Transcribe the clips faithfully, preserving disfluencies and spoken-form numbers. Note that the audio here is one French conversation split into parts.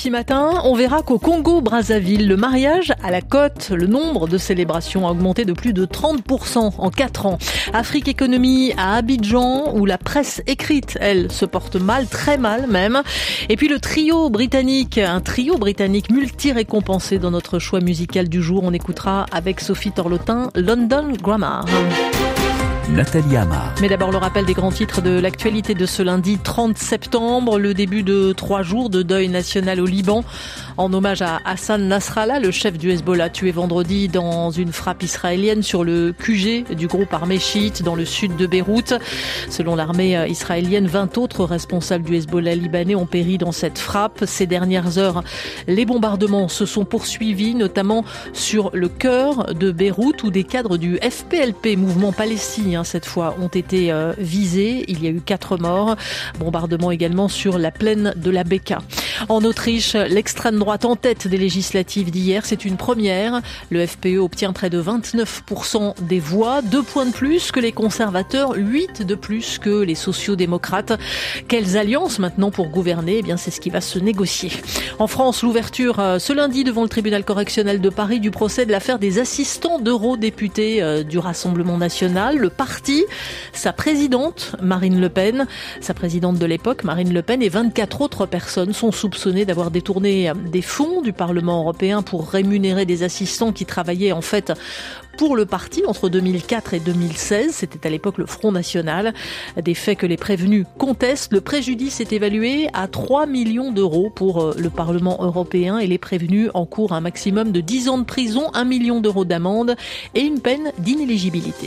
petit matin, on verra qu'au Congo-Brazzaville, le mariage à la côte, le nombre de célébrations a augmenté de plus de trente pour cent en quatre ans. Afrique Économie à Abidjan, où la presse écrite, elle, se porte mal, très mal même. Et puis le trio britannique, un trio britannique multi-récompensé dans notre choix musical du jour. On écoutera avec Sophie Torlotin London Grammar. Nathalie Amar. Mais d'abord le rappel des grands titres de l'actualité de ce lundi trente septembre, le début de trois jours de deuil national au Liban en hommage à Hassan Nasrallah, le chef du Hezbollah, tué vendredi dans une frappe israélienne sur le Q G du groupe armé chiite dans le sud de Beyrouth. Selon l'armée israélienne, vingt autres responsables du Hezbollah libanais ont péri dans cette frappe. Ces dernières heures, les bombardements se sont poursuivis, notamment sur le cœur de Beyrouth où des cadres du F P L P, mouvement palestinien cette fois, ont été euh, visés. Il y a eu quatre morts. Bombardement également sur la plaine de la Beka. En Autriche, l'extrême droite en tête des législatives d'hier, c'est une première. Le F P E obtient près de vingt-neuf pour cent des voix, deux points de plus que les conservateurs, huit de plus que les sociaux-démocrates. Quelles alliances maintenant pour gouverner ? Eh bien, c'est ce qui va se négocier. En France, l'ouverture euh, ce lundi devant le tribunal correctionnel de Paris du procès de l'affaire des assistants d'eurodéputés euh, du Rassemblement national. Le parti, sa présidente, Marine Le Pen, sa présidente de l'époque, Marine Le Pen, et vingt-quatre autres personnes sont soupçonnées d'avoir détourné des fonds du Parlement européen pour rémunérer des assistants qui travaillaient en fait pour le parti entre deux mille quatre et deux mille seize. C'était à l'époque le Front National. Des faits que les prévenus contestent. Le préjudice est évalué à trois millions d'euros pour le Parlement européen et les prévenus encourent un maximum de dix ans de prison, un million d'euros d'amende et une peine d'inéligibilité.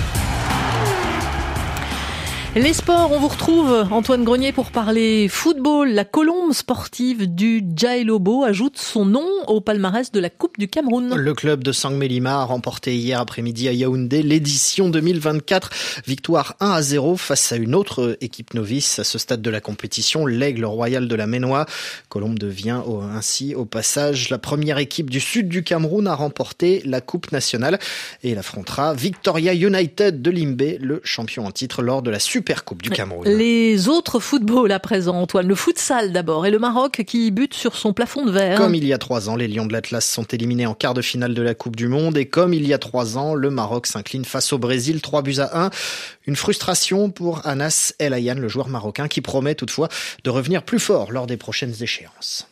Les sports, on vous retrouve Antoine Grenier pour parler football. La colombe sportive du Djailobo ajoute son nom au palmarès de la Coupe du Cameroun. Le club de Sangmelima a remporté hier après-midi à Yaoundé l'édition deux mille vingt-quatre. Victoire un à zéro face à une autre équipe novice à ce stade de la compétition, l'Aigle Royal de la Ménois. Colombe devient ainsi au passage la première équipe du sud du Cameroun à remporter la Coupe nationale et elle affrontera Victoria United de Limbé, le champion en titre lors de la Super Coupe du Cameroun. Les autres footballs à présent, Antoine. Le futsal d'abord et le Maroc qui bute sur son plafond de verre. Comme il y a trois ans, les Lions de l'Atlas sont éliminés en quart de finale de la Coupe du Monde et comme il y a trois ans, le Maroc s'incline face au Brésil, trois buts à un. Une frustration pour Anas El Ayane, le joueur marocain qui promet toutefois de revenir plus fort lors des prochaines échéances.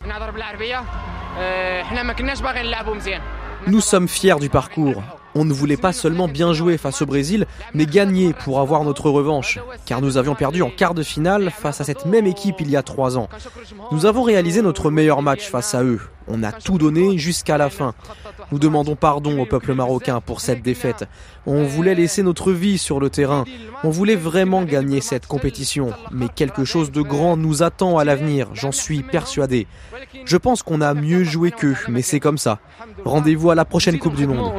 Nous sommes fiers du parcours. On ne voulait pas seulement bien jouer face au Brésil, mais gagner pour avoir notre revanche. Car nous avions perdu en quart de finale face à cette même équipe il y a trois ans. Nous avons réalisé notre meilleur match face à eux. On a tout donné jusqu'à la fin. Nous demandons pardon au peuple marocain pour cette défaite. On voulait laisser notre vie sur le terrain. On voulait vraiment gagner cette compétition. Mais quelque chose de grand nous attend à l'avenir, j'en suis persuadé. Je pense qu'on a mieux joué qu'eux, mais c'est comme ça. Rendez-vous à la prochaine Coupe du Monde.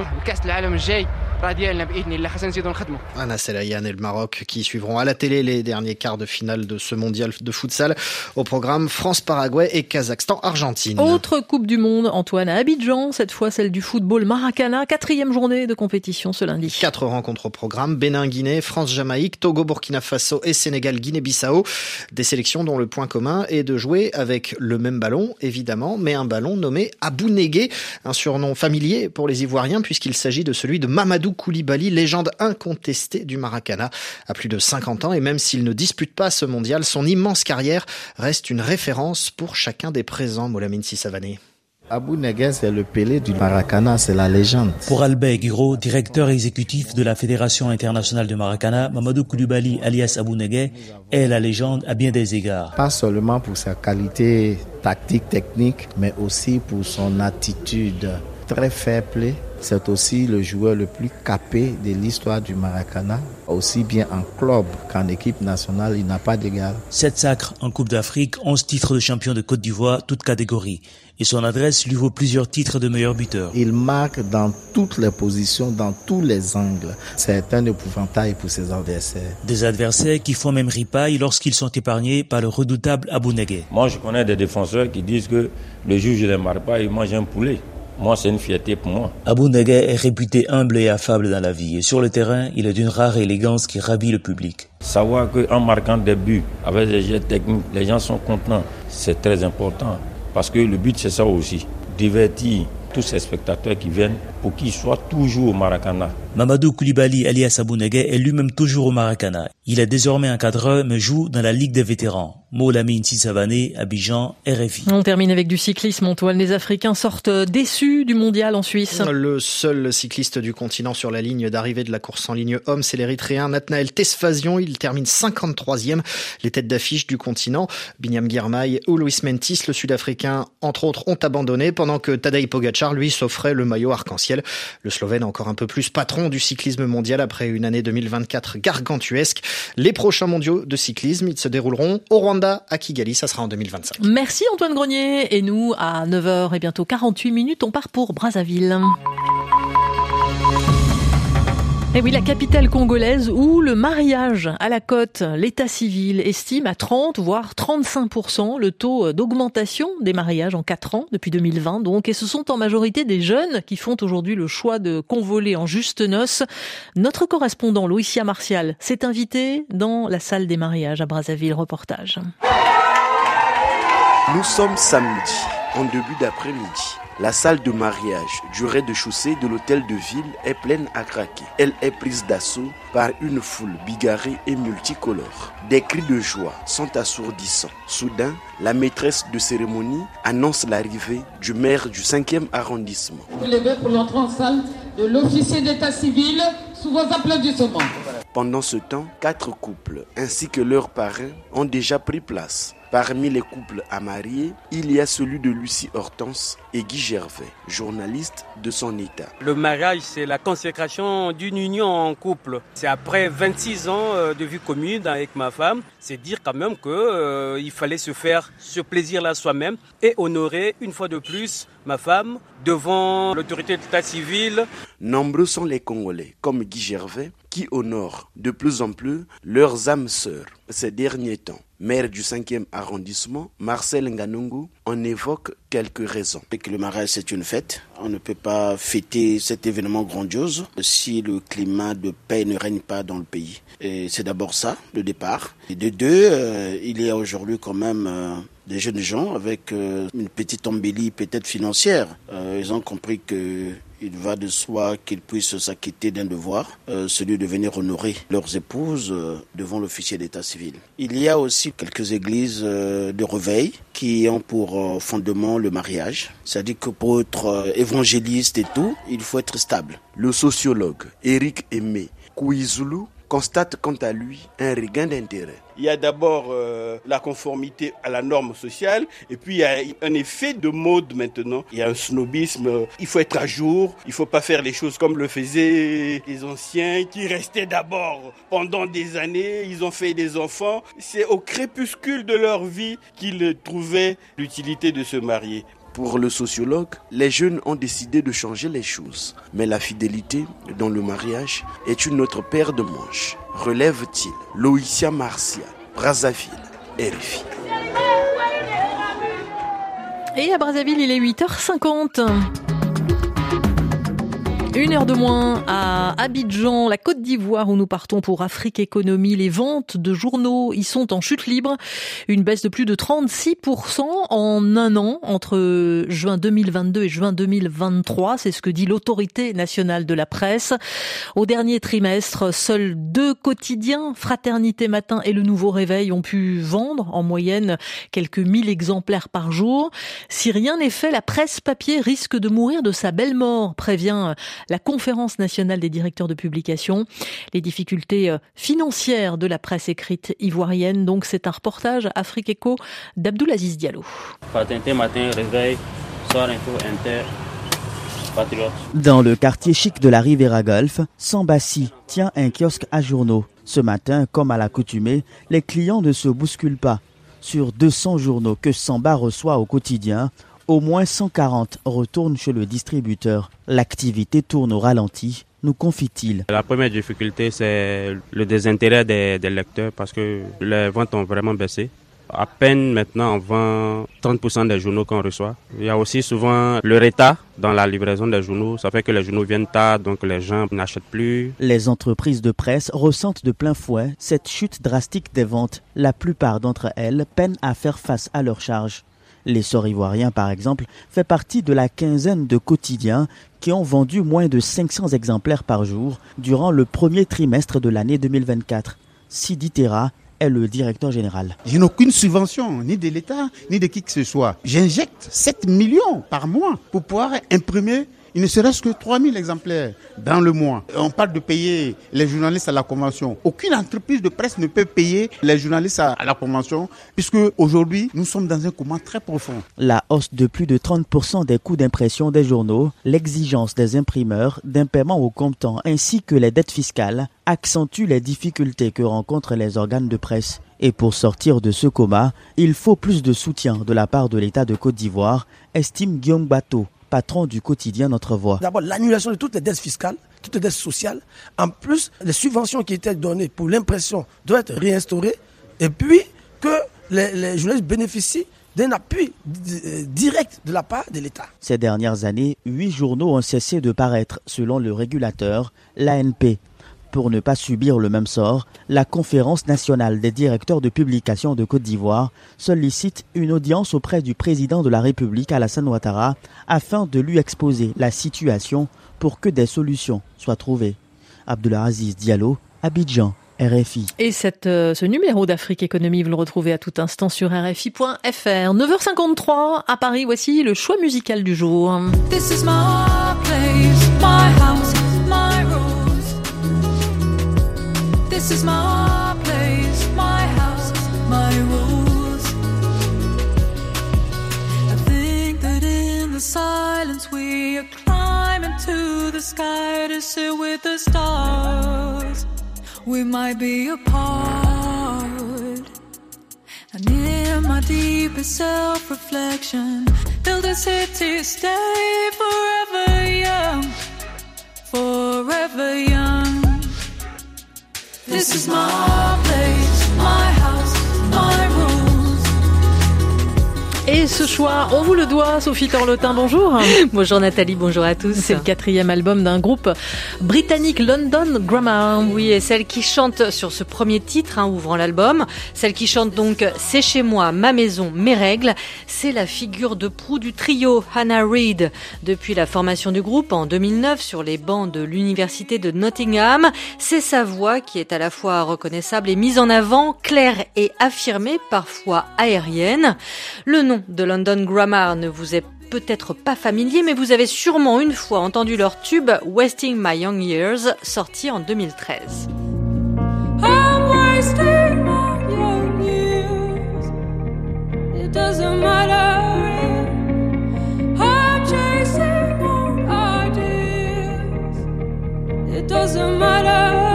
Anas El Ayane et le Maroc qui suivront à la télé les derniers quarts de finale de ce mondial de futsal. Au programme France-Paraguay et Kazakhstan-Argentine. Autre Coupe du Monde, Antoine, à Abidjan, cette fois celle du football Maracana, quatrième journée de compétition ce lundi. Quatre rencontres au programme, Bénin-Guinée, France-Jamaïque, Togo-Burkina Faso et Sénégal-Guinée-Bissau. Des sélections dont le point commun est de jouer avec le même ballon, évidemment, mais un ballon nommé Abou Negué, un surnom familier pour les Ivoiriens puisqu'il s'agit de celui de Mamadou Koulibaly, légende incontestée du Maracana. À plus de cinquante ans et même s'il ne dispute pas ce mondial, son immense carrière reste une référence pour chacun des présents. Molamine Sissavané. Abou Negué, c'est le Pelé du Maracana, c'est la légende. Pour Albert Guiro, directeur exécutif de la Fédération internationale de Maracana, Mamadou Koulibaly, alias Abou Negué, est la légende à bien des égards. Pas seulement pour sa qualité tactique, technique, mais aussi pour son attitude très fair play. C'est aussi le joueur le plus capé de l'histoire du Maracana, aussi bien en club qu'en équipe nationale, il n'a pas d'égal. Sept sacres en Coupe d'Afrique, onze titres de champion de Côte d'Ivoire, toutes catégories. Et son adresse lui vaut plusieurs titres de meilleur buteur. Il marque dans toutes les positions, dans tous les angles. C'est un épouvantail pour ses adversaires. Des adversaires qui font même ripaille lorsqu'ils sont épargnés par le redoutable Abou Negué. Moi, je connais des défenseurs qui disent que le jour où je ne les marque pas, ils mangent un poulet. Moi, c'est une fierté pour moi. Abou Negué est réputé humble et affable dans la vie. Et sur le terrain, il est d'une rare élégance qui ravit le public. Savoir qu'en marquant des buts, avec des jets techniques, les gens sont contents, c'est très important. Parce que le but, c'est ça aussi, divertir tous ces spectateurs qui viennent pour qu'ils soient toujours au Maracana. Mamadou Koulibaly alias Abou Neguet est lui-même toujours au Maracana. Il est désormais encadreur mais joue dans la Ligue des vétérans. Molamine Sissavané, Abidjan, R F I. On termine avec du cyclisme. Antoine, les Africains sortent déçus du mondial en Suisse. Le seul cycliste du continent sur la ligne d'arrivée de la course en ligne homme, c'est l'Érythréen Nathanaël Tesfazion. Il termine cinquante-troisième. Les têtes d'affiche du continent, Binyam Girmay ou Luis Mentis, le Sud-Africain, entre autres, ont abandonné pendant que Tadej Pogacar, lui, s'offrait le maillot arc-en-ciel. Le Slovène, encore un peu plus patron du cyclisme mondial après une année deux mille vingt-quatre gargantuesque. Les prochains mondiaux de cyclisme, ils se dérouleront au Rwanda, à Kigali, ça sera en deux mille vingt-cinq. Merci Antoine Grenier. Et nous, à neuf heures et bientôt quarante-huit minutes, on part pour Brazzaville. Et oui, la capitale congolaise où le mariage à la cote, l'état civil estime à trente voire trente-cinq pour cent le taux d'augmentation des mariages en quatre ans depuis deux mille vingt donc. Et ce sont en majorité des jeunes qui font aujourd'hui le choix de convoler en juste noces. Notre correspondant Loïcia Martial s'est invité dans la salle des mariages à Brazzaville. Reportage. Nous sommes samedi, en début d'après-midi. La salle de mariage du rez-de-chaussée de l'hôtel de ville est pleine à craquer. Elle est prise d'assaut par une foule bigarrée et multicolore. Des cris de joie sont assourdissants. Soudain, la maîtresse de cérémonie annonce l'arrivée du maire du cinquième arrondissement. Vous levez pour l'entrée en salle de l'officier d'état civil sous vos applaudissements. Pendant ce temps, quatre couples ainsi que leurs parrains ont déjà pris place. Parmi les couples à marier, il y a celui de Lucie Hortense et Guy Gervais, journaliste de son état. Le mariage, c'est la consécration d'une union en couple. C'est après vingt-six ans de vie commune avec ma femme. C'est dire quand même qu'il euh, fallait se faire ce plaisir-là soi-même et honorer une fois de plus ma femme devant l'autorité d'état civil. Nombreux sont les Congolais, comme Guy Gervais, qui honorent de plus en plus leurs âmes sœurs ces derniers temps. Maire du cinquième arrondissement, Marcel Nganungu, en évoque quelques raisons. Que le mariage, c'est une fête. On ne peut pas fêter cet événement grandiose si le climat de paix ne règne pas dans le pays. Et c'est d'abord ça, le départ. Et de deux, euh, il y a aujourd'hui quand même euh, des jeunes gens avec euh, une petite embellie peut-être financière. Euh, ils ont compris que il va de soi qu'ils puissent s'acquitter d'un devoir, euh, celui de venir honorer leurs épouses euh, devant l'officier d'état civil. Il y a aussi quelques églises euh, de réveil qui ont pour euh, fondement le mariage. C'est-à-dire que pour être euh, évangéliste et tout, il faut être stable. Le sociologue Eric Aimé Kouizulu constate quant à lui un regain d'intérêt. Il y a d'abord euh, la conformité à la norme sociale et puis il y a un effet de mode maintenant. Il y a un snobisme, il faut être à jour, il ne faut pas faire les choses comme le faisaient les anciens qui restaient d'abord pendant des années, ils ont fait des enfants. C'est au crépuscule de leur vie qu'ils trouvaient l'utilité de se marier. Pour le sociologue, les jeunes ont décidé de changer les choses. Mais la fidélité dans le mariage est une autre paire de manches. Relève-t-il? Loïcia Martial, Brazzaville, R F I. Et à Brazzaville, il est huit heures cinquante. Une heure de moins à Abidjan, la Côte d'Ivoire, où nous partons pour Afrique Économie. Les ventes de journaux y sont en chute libre. Une baisse de plus de trente-six pour cent en un an, entre juin deux mille vingt-deux et juin deux mille vingt-trois. C'est ce que dit l'autorité nationale de la presse. Au dernier trimestre, seuls deux quotidiens, Fraternité Matin et Le Nouveau Réveil, ont pu vendre en moyenne quelques mille exemplaires par jour. Si rien n'est fait, la presse papier risque de mourir de sa belle mort, prévient la Conférence nationale des directeurs de publication. Les difficultés financières de la presse écrite ivoirienne. Donc c'est un reportage Afrique Éco d'Abdoulaziz Diallo. Fraternité Matin, Réveil, Soir Info, Inter, Patriote. Dans le quartier chic de la Riviera Golf, Sambassi tient un kiosque à journaux. Ce matin, comme à l'accoutumée, les clients ne se bousculent pas. Sur deux cents journaux que Samba reçoit au quotidien, au moins cent quarante retournent chez le distributeur. L'activité tourne au ralenti, nous confie-t-il. La première difficulté, c'est le désintérêt des, des lecteurs parce que les ventes ont vraiment baissé. À peine maintenant, on vend trente pour cent des journaux qu'on reçoit. Il y a aussi souvent le retard dans la livraison des journaux. Ça fait que les journaux viennent tard, donc les gens n'achètent plus. Les entreprises de presse ressentent de plein fouet cette chute drastique des ventes. La plupart d'entre elles peinent à faire face à leurs charges. L'Essor ivoirien, par exemple, fait partie de la quinzaine de quotidiens qui ont vendu moins de cinq cents exemplaires par jour durant le premier trimestre de l'année deux mille vingt-quatre. Sidi Terra est le directeur général. Je n'ai aucune subvention, ni de l'État, ni de qui que ce soit. J'injecte sept millions par mois pour pouvoir imprimer il ne serait-ce que trois mille exemplaires dans le mois. On parle de payer les journalistes à la convention. Aucune entreprise de presse ne peut payer les journalistes à la convention puisque aujourd'hui, nous sommes dans un coma très profond. La hausse de plus de trente pour cent des coûts d'impression des journaux, l'exigence des imprimeurs d'un paiement au comptant ainsi que les dettes fiscales accentuent les difficultés que rencontrent les organes de presse. Et pour sortir de ce coma, il faut plus de soutien de la part de l'État de Côte d'Ivoire, estime Guillaume Bateau, patron du quotidien Notre Voix. D'abord, l'annulation de toutes les dettes fiscales, toutes les dettes sociales. En plus, les subventions qui étaient données pour l'impression doivent être réinstaurées. Et puis, que les, les journalistes bénéficient d'un appui direct de la part de l'État. Ces dernières années, huit journaux ont cessé de paraître, selon le régulateur, l'A N P. Pour ne pas subir le même sort, la Conférence nationale des directeurs de publication de Côte d'Ivoire sollicite une audience auprès du président de la République, Alassane Ouattara, afin de lui exposer la situation pour que des solutions soient trouvées. Abdulaziz Diallo, Abidjan, R F I. Et cette, euh, ce numéro d'Afrique Économie, vous le retrouvez à tout instant sur R F I point F R. neuf heures cinquante-trois à Paris, voici le choix musical du jour. This is my place, my house, my rules. This is my place, my house, my rules. I think that in the silence we are climbing to the sky to sit with the stars. We might be apart. And in my deepest self-reflection, till the city stay forever young, forever young. This is my place, my house, my rules. Et ce choix, on vous le doit, Sophie Torlotin, bonjour. Bonjour Nathalie, bonjour à tous. C'est le quatrième album d'un groupe britannique, London Grammar. Oui, et celle qui chante sur ce premier titre, hein, ouvrant l'album, celle qui chante donc « C'est chez moi, ma maison, mes règles », c'est la figure de proue du trio Hannah Reid. Depuis la formation du groupe en deux mille neuf sur les bancs de l'université de Nottingham, c'est sa voix qui est à la fois reconnaissable et mise en avant, claire et affirmée, parfois aérienne. Le nom de London Grammar ne vous est peut-être pas familier, mais vous avez sûrement une fois entendu leur tube Wasting My Young Years, sorti en deux mille treize. I'm wasting my young years. It doesn't matter. I'm chasing old ideas. It doesn't matter.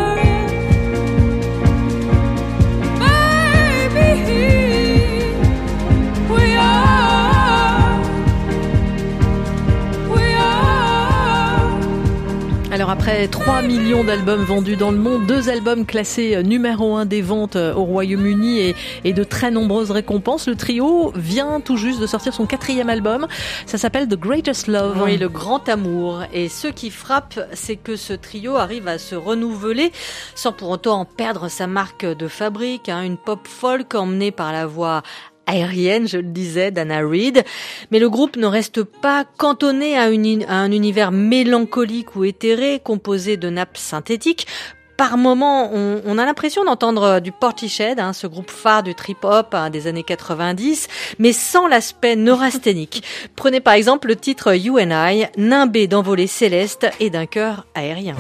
Alors après trois millions d'albums vendus dans le monde, deux albums classés numéro un des ventes au Royaume-Uni et, et de très nombreuses récompenses, le trio vient tout juste de sortir son quatrième album. Ça s'appelle The Greatest Love. Oui, le grand amour. Et ce qui frappe, c'est que ce trio arrive à se renouveler sans pour autant en perdre sa marque de fabrique, hein, une pop folk emmenée par la voix aérienne, je le disais, d'Hannah Reid. Mais le groupe ne reste pas cantonné à, une, à un univers mélancolique ou éthéré, composé de nappes synthétiques. Par moments, on, on a l'impression d'entendre du Portishead, hein, ce groupe phare du trip-hop hein, des années quatre-vingt-dix, mais sans l'aspect neurasthénique. Prenez par exemple le titre You and I, nimbé d'envolées célestes et d'un chœur aérien.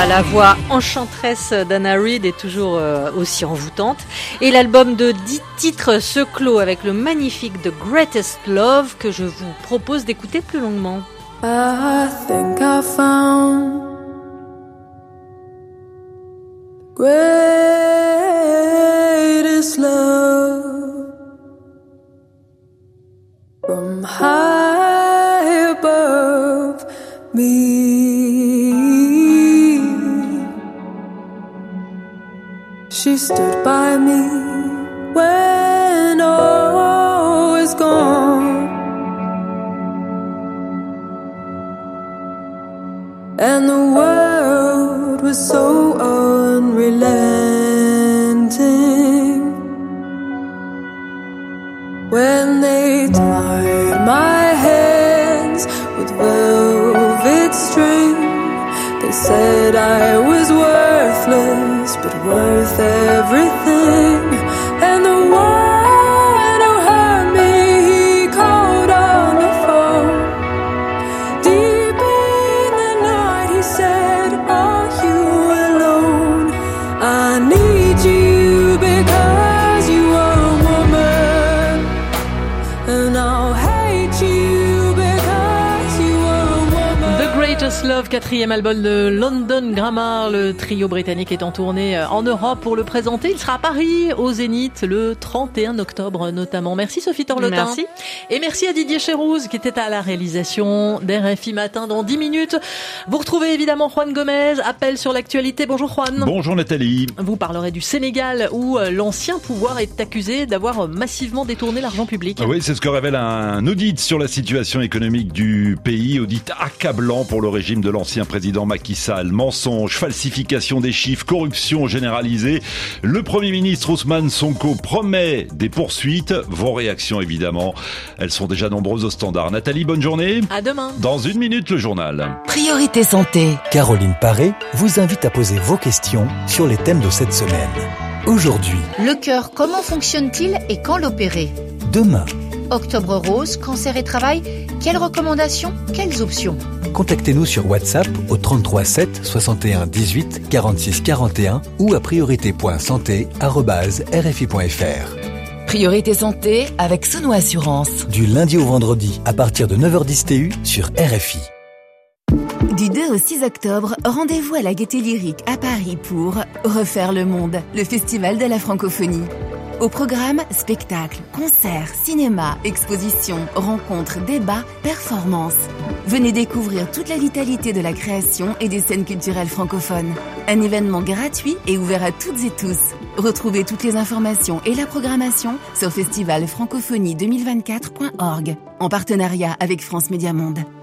la voix enchanteresse d'Anna Reid est toujours euh, aussi envoûtante. Et l'album de dix titres se clôt avec le magnifique The Greatest Love que je vous propose d'écouter plus longuement. I think I found greatest love from high above me. She stood by me when all was gone, and the world was so unrelenting. When they tied my hands with velvet string, they said I was worthless, but worth everything. And the one who hurt me, he called on the phone. Deep in the night, he said, are you alone? I need you because you are a woman, and I'll hate you because you are a woman. The Greatest Love, quatrième album de London Grammar. Le trio britannique est en tournée en Europe pour le présenter. Il sera à Paris, au Zénith, le trente et un octobre notamment. Merci Sophie Torlotin. Merci. Et merci à Didier Chérouz qui était à la réalisation d'R F I Matin. Dans dix minutes, vous retrouvez évidemment Juan Gomez, appel sur l'actualité. Bonjour Juan. Bonjour Nathalie. Vous parlerez du Sénégal où l'ancien pouvoir est accusé d'avoir massivement détourné l'argent public. Oui, c'est ce que révèle un audit sur la situation économique du pays. Audit accablant pour le régime de l'ancien président Macky Sall. Mensonges, falsification des chiffres, corruption généralisée. Le Premier ministre Ousmane Sonko promet des poursuites. Vos réactions évidemment, elles sont déjà nombreuses au standard. Nathalie, bonne journée. À demain. Dans une minute, le journal. Priorité santé. Caroline Paré vous invite à poser vos questions sur les thèmes de cette semaine. Aujourd'hui. Le cœur, comment fonctionne-t-il et quand l'opérer? Demain. Octobre rose, cancer et travail, quelles recommandations, quelles options? Contactez-nous sur WhatsApp au trente-trois sept soixante et un dix-huit quarante-six quarante et un ou à priorité point santé arobase r f i point f r. Priorité santé avec Sono Assurance. Du lundi au vendredi à partir de neuf heures dix T U sur R F I. Du deux au six octobre, rendez-vous à la Gaîté Lyrique à Paris pour Refaire le Monde, le festival de la francophonie. Au programme, spectacles, concerts, cinéma, expositions, rencontres, débats, performances. Venez découvrir toute la vitalité de la création et des scènes culturelles francophones. Un événement gratuit et ouvert à toutes et tous. Retrouvez toutes les informations et la programmation sur festival francophonie deux mille vingt-quatre point org en partenariat avec France Média Monde.